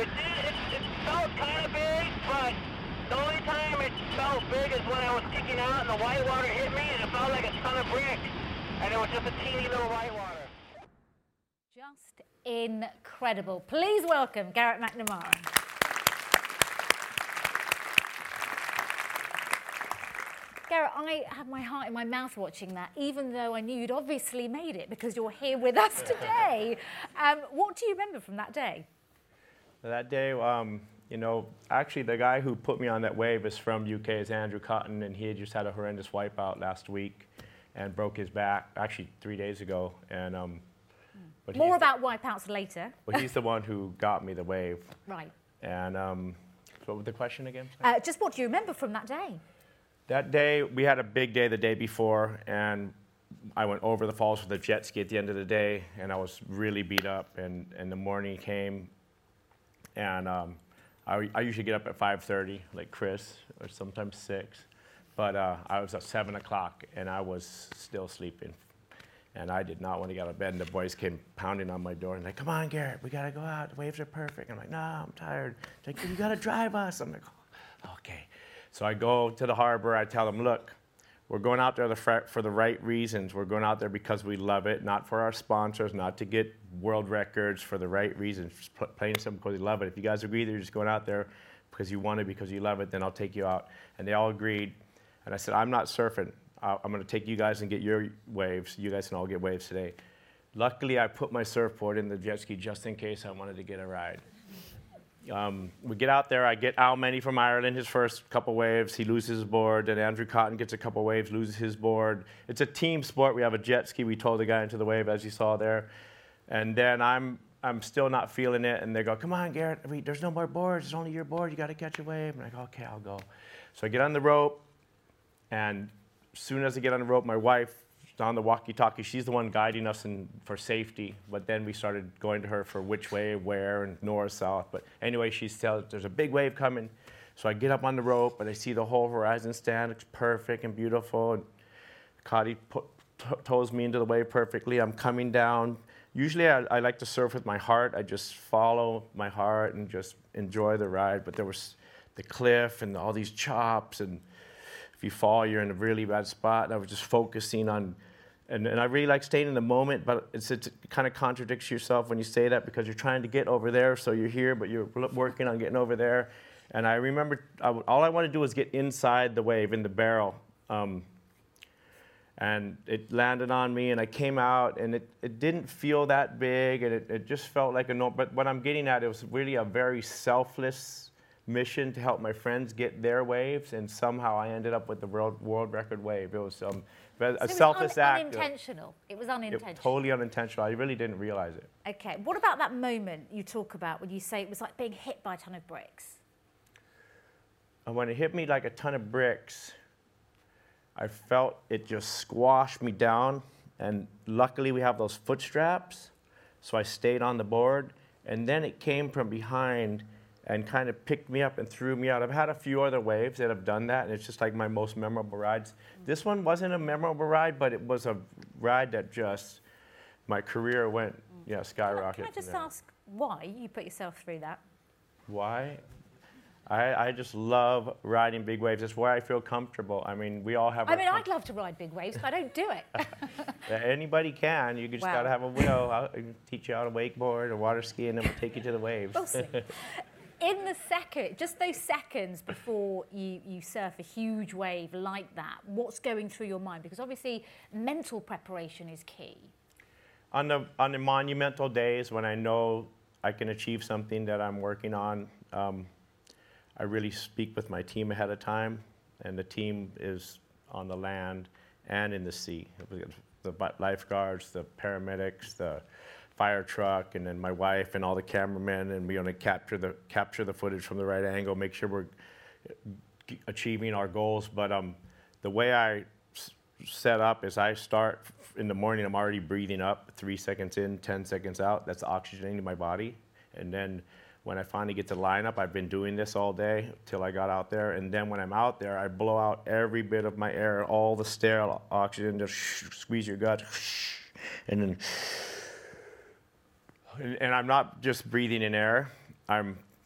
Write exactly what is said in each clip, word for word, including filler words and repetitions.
It did, it, it felt kind of big, but the only time it felt big is when I was kicking out and the white water hit me and it felt like a ton of bricks. And it was just a teeny little white water. Just incredible. Please welcome Garrett McNamara. Garrett, I had my heart in my mouth watching that, even though I knew you'd obviously made it because you're here with us today. Um, what do you remember from that day? That day, um, you know, actually the guy who put me on that wave is from U K, is Andrew Cotton, and he had just had a horrendous wipeout last week and broke his back, actually three days ago. And um, but More about wipeouts later. Well, he's the one who got me the wave. Right. And um, what was the question again? Uh, just what do you remember from that day? That day, we had a big day the day before, and I went over the falls with a jet ski at the end of the day, and I was really beat up. And, and the morning came, and um, I, I usually get up at five thirty, like Chris, or sometimes six. But uh, I was at seven o'clock, and I was still sleeping. And I did not want to get out of bed, and the boys came pounding on my door, and like, come on, Garrett, we got to go out. The waves are perfect. I'm like, no, I'm tired. They're like, you got to drive us. I'm like, oh, okay. So I go to the harbor. I tell them, look, we're going out there for the right reasons. We're going out there because we love it, not for our sponsors, not to get world records, for the right reasons. Just plain and simple, because we love it. If you guys agree that you're just going out there because you want it, because you love it, then I'll take you out. And they all agreed. And I said, I'm not surfing. I'm going to take you guys and get your waves. You guys can all get waves today. Luckily, I put my surfboard in the jet ski just in case I wanted to get a ride. Um, we get out there. I get Al Menny from Ireland, his first couple waves. He loses his board. Then Andrew Cotton gets a couple waves, loses his board. It's a team sport. We have a jet ski. We tow the guy into the wave, as you saw there. And then I'm I'm still not feeling it. And they go, come on, Garrett. We, there's no more boards. It's only your board. You got to catch a wave. I'm like, okay, I'll go. So I get on the rope. And as soon as I get on the rope, my wife is on the walkie-talkie. She's the one guiding us in, for safety. But then we started going to her for which way, where, and north, south. But anyway, she tells there's a big wave coming. So I get up on the rope, and I see the whole horizon stand. It's perfect and beautiful. And Cotty put, t- tows me into the wave perfectly. I'm coming down. Usually I, I like to surf with my heart. I just follow my heart and just enjoy the ride. But there was the cliff and all these chops, and if you fall, you're in a really bad spot. And I was just focusing on, and, and I really like staying in the moment, but it's, it's, it kind of contradicts yourself when you say that, because you're trying to get over there, so you're here, but you're working on getting over there. And I remember I, all I wanted to do was get inside the wave, in the barrel. Um, and it landed on me, and I came out, and it, it didn't feel that big, and it, it just felt like a no. But what I'm getting at, it was really a very selfless mission to help my friends get their waves, and somehow I ended up with the world world record wave. It was um, a so selfless un- act. Unintentional. It was unintentional. It, totally unintentional. I really didn't realize it. Okay. What about that moment you talk about when you say it was like being hit by a ton of bricks? And when it hit me like a ton of bricks, I felt it just squashed me down. And luckily we have those foot straps, so I stayed on the board. And then it came from behind and kind of picked me up and threw me out. I've had a few other waves that have done that, and it's just like my most memorable rides. Mm-hmm. This one wasn't a memorable ride, but it was a ride that just, my career went, mm-hmm. yeah, skyrocketed. Can I just ask why you put yourself through that? Why? I, I just love riding big waves. It's where I feel comfortable. I mean, we all have I mean, com- I'd love to ride big waves, but I don't do it. Anybody can. You just wow. got to have a will. I'll teach you how to wakeboard or water ski, and then we'll take you to the waves. We'll see. In the second, just those seconds before you, you surf a huge wave like that, what's going through your mind? Because obviously mental preparation is key. On the, on the monumental days when I know I can achieve something that I'm working on, um, I really speak with my team ahead of time, and the team is on the land and in the sea. The lifeguards, the paramedics, the fire truck, and then my wife and all the cameramen, and we're going to capture the capture the footage from the right angle, make sure we're achieving our goals. But um, the way I s- set up is I start in the morning. I'm already breathing up, three seconds in, ten seconds out. That's oxygenating my body, and then when I finally get to the lineup, I've been doing this all day till I got out there, and then when I'm out there, I blow out every bit of my air, all the sterile oxygen, just squeeze your gut, and then. And I'm not just breathing in air. I'm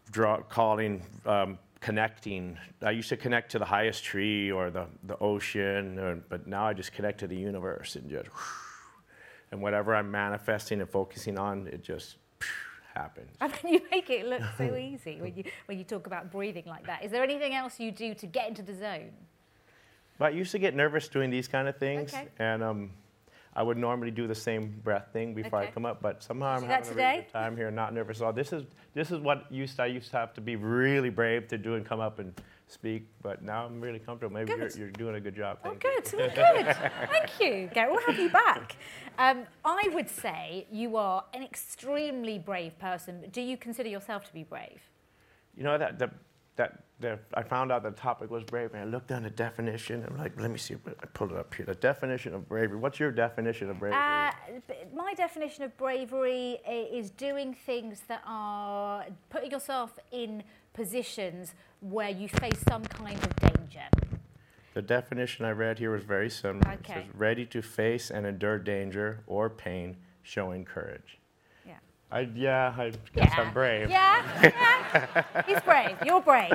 draw, calling, um, connecting. I used to connect to the highest tree or the, the ocean, or, but now I just connect to the universe and just, and whatever I'm manifesting and focusing on, it just happens. I mean, you make it look so easy when you when you talk about breathing like that. Is there anything else you do to get into the zone? But I used to get nervous doing these kind of things, Okay. and um, I would normally do the same breath thing before Okay. I come up. But somehow I'm do having that a really today? good time here, not nervous at all. This is this is what used to, I used to have to be really brave to do and come up and speak. But now I'm really comfortable. Maybe you're, Good. you're doing a good job. Oh, Thank you. good. Oh, good. Thank you, Gary. We'll have you back. Um, I would say you are an extremely brave person. Do you consider yourself to be brave? You know that the, that the, I found out the topic was bravery. And I looked down the definition. I'm like, let me see. I pulled it up here. The definition of bravery. What's your definition of bravery? Uh, b- my definition of bravery i- is doing things that are putting yourself in positions where you face some kind of danger. The definition I read here was very similar. It Okay. says, ready to face and endure danger or pain, showing courage. Yeah. I, yeah, I guess I'm brave. Yeah, yeah. He's brave. You're brave.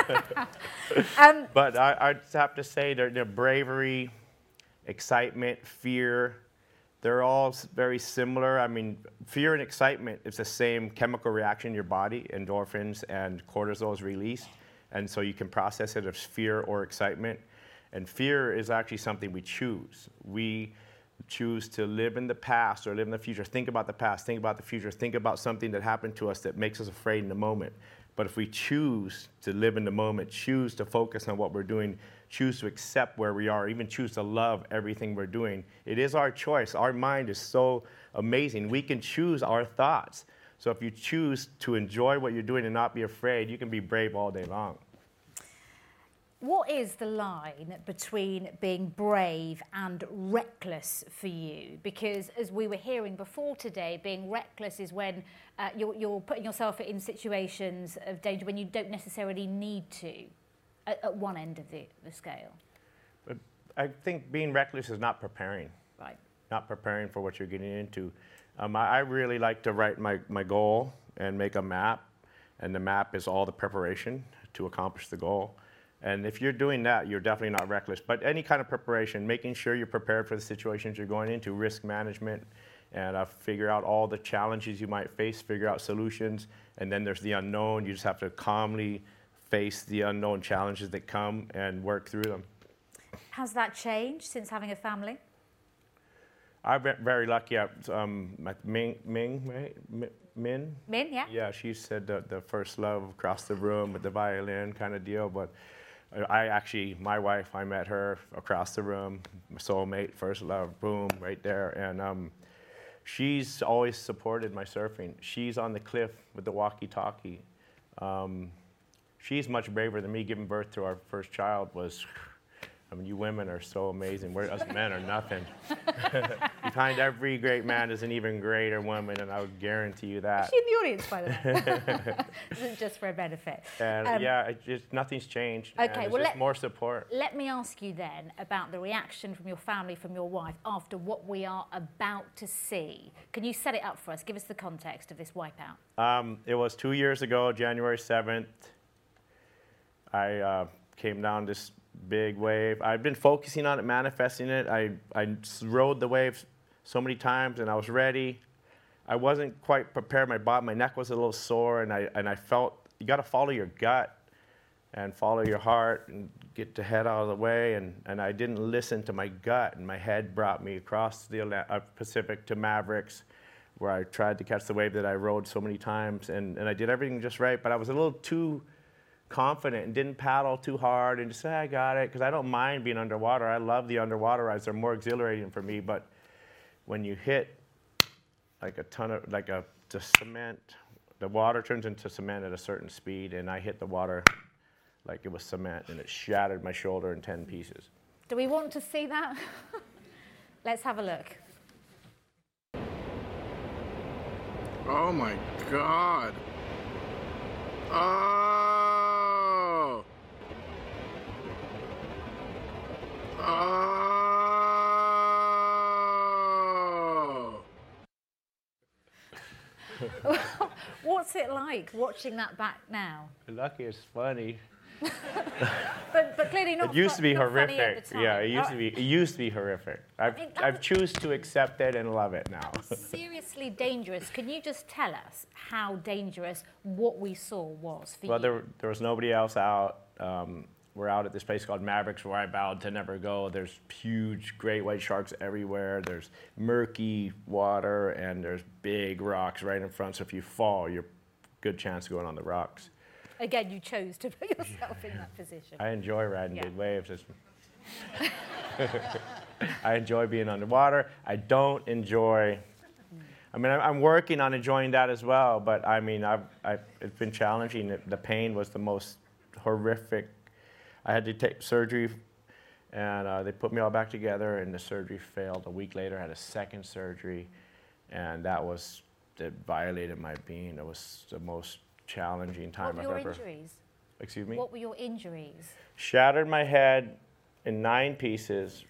um, But I, I just have to say that the bravery, excitement, fear, they're all s- very similar. I mean, fear and excitement is the same chemical reaction in your body. Endorphins and cortisol is released. And so you can process it as fear or excitement. And fear is actually something we choose. We choose to live in the past or live in the future. Think about the past, think about the future, think about something that happened to us that makes us afraid in the moment. But if we choose to live in the moment, choose to focus on what we're doing, choose to accept where we are, even choose to love everything we're doing, it is our choice. Our mind is so amazing. We can choose our thoughts. So if you choose to enjoy what you're doing and not be afraid, you can be brave all day long. What is the line between being brave and reckless for you? Because as we were hearing before today, being reckless is when uh, you're, you're putting yourself in situations of danger when you don't necessarily need to, at, at one end of the, the scale. But I think being reckless is not preparing. Right. Not preparing for what you're getting into. Um, I, I really like to write my, my goal and make a map, and the map is all the preparation to accomplish the goal. And if you're doing that, you're definitely not reckless. But any kind of preparation, making sure you're prepared for the situations you're going into, risk management, and uh, figure out all the challenges you might face, figure out solutions, and then there's the unknown. You just have to calmly face the unknown challenges that come and work through them. Has that changed since having a family? I'm ve- very lucky. I, um, my Ming, Ming, right? Mi- Min? Min, yeah? Yeah, she said the, the first love across the room with the violin kind of deal. But I actually, my wife, I met her across the room, my soulmate, first love, boom, right there. And um, she's always supported my surfing. She's on the cliff with the walkie-talkie. Um, she's much braver than me. Giving birth to our first child was, I mean, you women are so amazing. We're, us men are nothing. Behind every great man is an even greater woman, and I would guarantee you that. Is she in the audience, by the way? This isn't just for a benefit. And Um, yeah, it just, nothing's changed. Okay, and it's well, just let- more support. Let me ask you then about the reaction from your family, from your wife, after what we are about to see. Can you set it up for us? Give us the context of this wipeout. Um, it was two years ago, January seventh. I uh, came down this big wave. I've been focusing on it, manifesting it. I, I s- rode the wave so many times, and I was ready. I wasn't quite prepared. My body, my neck was a little sore, and I and I felt you got to follow your gut and follow your heart and get the head out of the way. And, and I didn't listen to my gut, and my head brought me across the Atla- uh, Pacific to Mavericks, where I tried to catch the wave that I rode so many times, and, and I did everything just right, but I was a little too confident and didn't paddle too hard and just say, I got it, because I don't mind being underwater. I love the underwater rides. They're more exhilarating for me, but when you hit like a ton of, like a the cement, the water turns into cement at a certain speed, and I hit the water like it was cement, and it shattered my shoulder in ten pieces. Do we want to see that? Let's have a look. Oh my God. Oh. Oh. What's it like watching that back now? Lucky it's funny. But, but clearly not. It used to be not funny at horrific. the time. Yeah, it used Oh, to be. It used to be horrific. I've It- I've choose to accept it and love it now. Seriously dangerous. Can you just tell us how dangerous what we saw was for Well, you? there there was nobody else out. Um, we're out at this place called Mavericks where I vowed to never go. There's huge great white sharks everywhere. There's murky water and there's big rocks right in front. So if you fall, you're good chance of going on the rocks. Again, you chose to put yourself in that position. I enjoy riding Yeah. big waves. It's I enjoy being underwater. I don't enjoy. I mean, I'm I'm working on enjoying that as well. But I mean, I've, I've it's been challenging. The pain was the most horrific. I had to take surgery, and uh, they put me all back together, and the surgery failed. A week later, I had a second surgery, and that was that violated my being. It was the most challenging time What were I've your ever. injuries? Excuse me. What were your injuries? Shattered my head in nine pieces,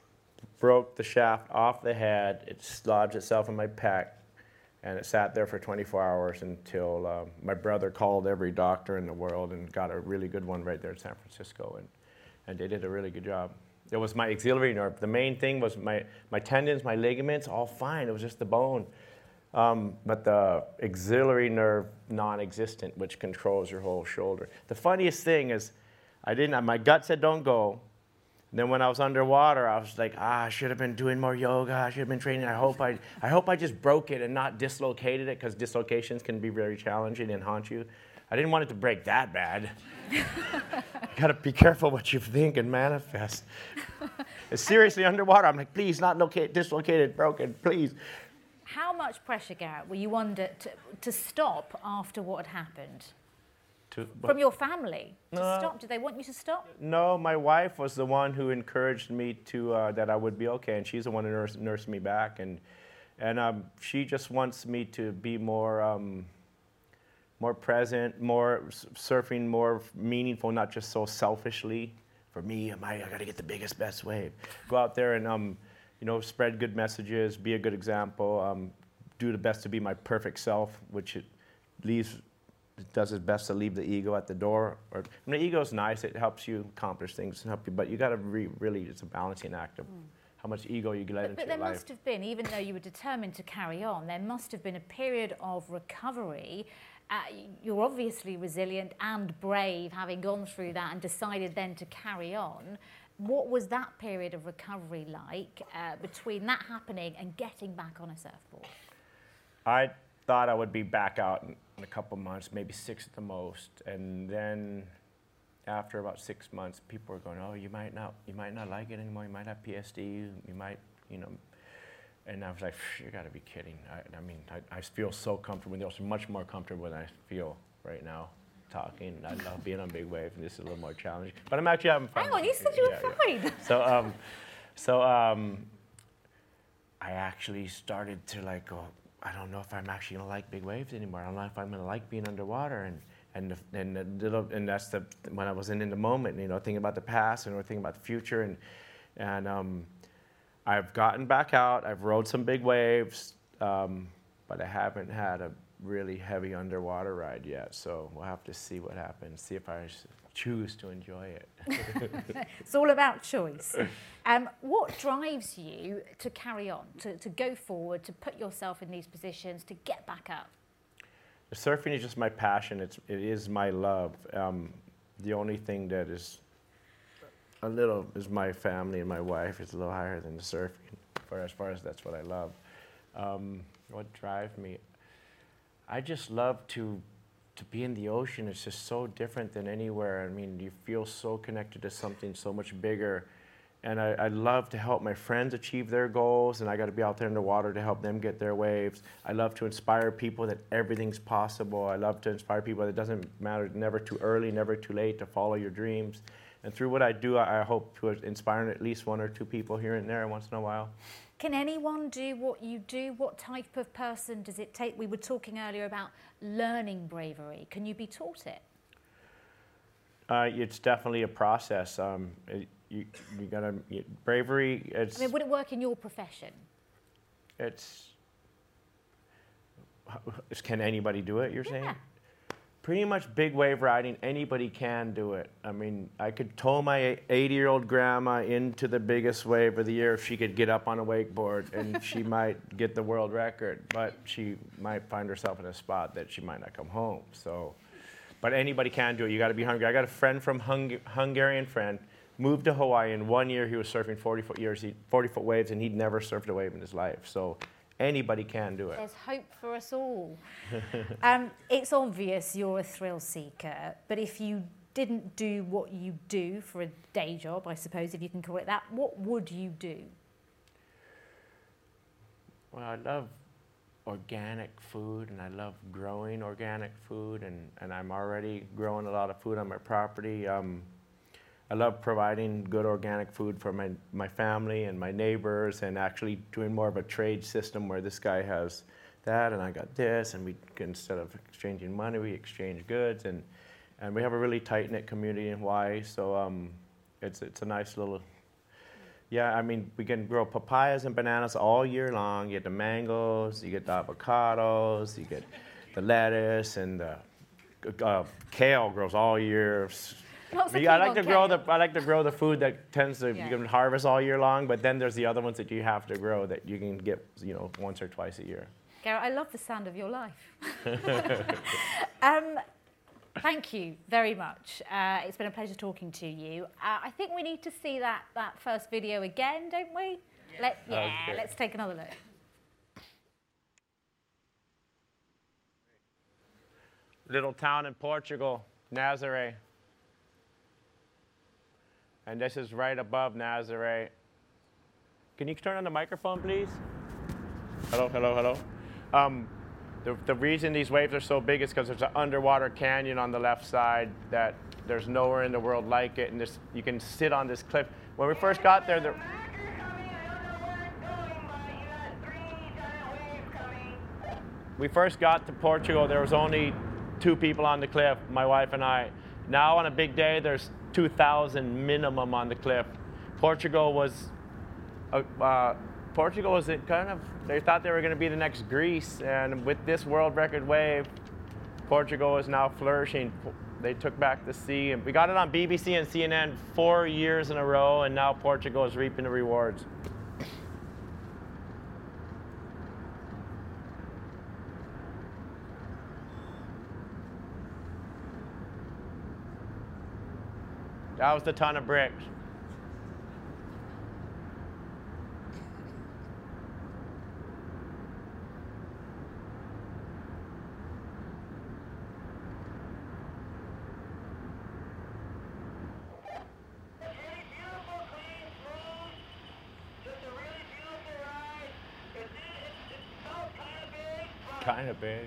broke the shaft off the head. It lodged itself in my pec, and it sat there for twenty-four hours until um, my brother called every doctor in the world and got a really good one right there in San Francisco, and, and they did a really good job. It was my auxiliary nerve. The main thing was my, my tendons, my ligaments, all fine. It was just the bone. Um, but the auxiliary nerve non-existent, which controls your whole shoulder. The funniest thing is, I didn't. My gut said don't go. And then when I was underwater, I was like, ah, I should have been doing more yoga. I should have been training. I hope I, I hope I just broke it and not dislocated it, because dislocations can be very challenging and haunt you. I didn't want it to break that bad. You gotta be careful what you think and manifest. It's seriously underwater. I'm like, please, not locate, dislocated, broken, please. How much pressure, Garrett, were you under to, to stop after what had happened? To, From your family? To No. stop? Did they want you to stop? No, my wife was the one who encouraged me to uh, that I would be okay, and she's the one who nursed, nursed me back, and and um, she just wants me to be more um, more present, more s- surfing, more meaningful, not just so selfishly. For me, am I? I got to get the biggest, best wave. Go out there and um, you know, spread good messages, be a good example, um, do the best to be my perfect self, which it leaves. It does its best to leave the ego at the door. Or I mean, the ego's nice; it helps you accomplish things and help you. But you got to re- really, it's a balancing act of how much ego you let But, into but your there life. must have been, even though you were determined to carry on, there must have been a period of recovery. Uh, you're obviously resilient and brave, having gone through that and decided then to carry on. What was that period of recovery like uh, between that happening and getting back on a surfboard? I thought I would be back out in, in a couple months, maybe six at the most, and then after about six months, people were going, "Oh, you might not, you might not like it anymore. You might have P S D. You, you might, you know." And I was like, "You got to be kidding!" I, I mean, I, I feel so comfortable. It's much more comfortable than I feel right now talking. I love being on big waves, and this is a little more challenging. But I'm actually having fun. Hang on, you said you were Yeah, yeah. fine. So, um, so um, I actually started to like go. I don't know if I'm actually gonna like big waves anymore. I don't know if I'm gonna like being underwater, and and the, and the little and that's the when I was in in the moment, you know, thinking about the past and we're thinking about the future, and and um, I've gotten back out. I've rode some big waves, um, but I haven't had a really heavy underwater ride yet. So we'll have to see what happens. See if I s- choose to enjoy it. It's all about choice. Um, what drives you to carry on, to, to go forward, to put yourself in these positions, to get back up? The surfing is just my passion. It's it is my love. Um, the only thing that is a little is my family and my wife. It's a little higher than the surfing, for as far as that's what I love. Um, what drives me? I just love to to be in the ocean. It's just so different than anywhere. I mean, you feel so connected to something so much bigger. And I, I love to help my friends achieve their goals, and I got to be out there in the water to help them get their waves. I love to inspire people that everything's possible. I love to inspire people that it doesn't matter, never too early, never too late to follow your dreams. And through what I do, I, I hope to inspire at least one or two people here and there once in a while. Can anyone do what you do? What type of person does it take? We were talking earlier about learning bravery. Can you be taught it? Uh, it's definitely a process. Um, it, you you gotta you, bravery. It's I mean, would it work in your profession? it's can anybody do it, you're saying? Yeah. Pretty much big wave riding, anybody can do it. I mean, I could tow my eighty-year-old grandma into the biggest wave of the year if she could get up on a wakeboard, and she might get the world record, but she might find herself in a spot that she might not come home. So, but anybody can do it. You got to be hungry. I got a friend from Hung Hungarian friend, moved to Hawaii. In one year, he was surfing forty foot years, forty foot waves, and he'd never surfed a wave in his life. So. Anybody can do it. There's hope for us all. um, it's obvious you're a thrill seeker, but if you didn't do what you do for a day job, I suppose, if you can call it that, what would you do? Well, I love organic food, and I love growing organic food, and, and I'm already growing a lot of food on my property. Um, I love providing good organic food for my, my family and my neighbors, and actually doing more of a trade system where this guy has that and I got this, and we can, instead of exchanging money, we exchange goods, and, and we have a really tight-knit community in Hawaii, so um, it's, it's a nice little, yeah, I mean, we can grow papayas and bananas all year long. You get the mangoes, you get the avocados, you get the lettuce, and the uh, kale grows all year. Lots of I like to grow kale. the I like to grow the food that tends to Yeah. you can harvest all year long, but then there's the other ones that you have to grow that you can get, you know, once or twice a year. Garrett, I love the sound of your life. um, thank you very much. Uh, it's been a pleasure talking to you. Uh, I think we need to see that that first video again, don't we? Yeah. Let, yeah, Okay. Let's take another look. Little town in Portugal, Nazaré. And this is right above Nazaré. Can you turn on the microphone, please? Hello, hello, hello. Um, the, the reason these waves are so big is because there's an underwater canyon on the left side that there's nowhere in the world like it, and this, you can sit on this cliff. When we first got there, there we first got to Portugal, there was only two people on the cliff, my wife and I. Now on a big day, there's two thousand minimum on the cliff. Portugal was, uh, uh, Portugal was kind of, they thought they were going to be the next Greece, and with this world record wave, Portugal is now flourishing. They took back the sea, and we got it on B B C and C N N four years in a row, and now Portugal is reaping the rewards. That was the ton of bricks. Kind of big.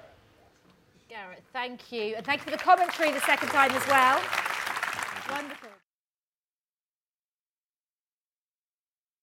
Garrett, thank you. And thank you for the commentary the second time as well. Wonderful.